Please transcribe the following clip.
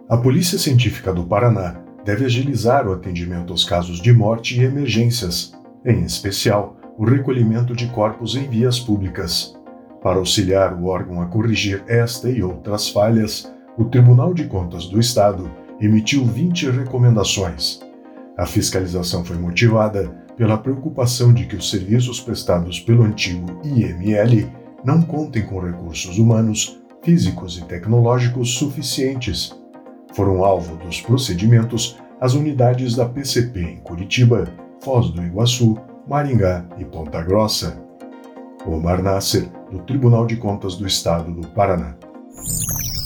A Polícia Científica do Paraná deve agilizar o atendimento aos casos de morte e emergências, em especial o recolhimento de corpos em vias públicas. Para auxiliar o órgão a corrigir esta e outras falhas, o Tribunal de Contas do Estado emitiu 20 recomendações. A fiscalização foi motivada pela preocupação de que os serviços prestados pelo antigo IML não contem com recursos humanos, físicos e tecnológicos suficientes. Foram alvo dos procedimentos as unidades da PCP em Curitiba, Foz do Iguaçu, Maringá e Ponta Grossa. Omar Nasser, do Tribunal de Contas do Estado do Paraná.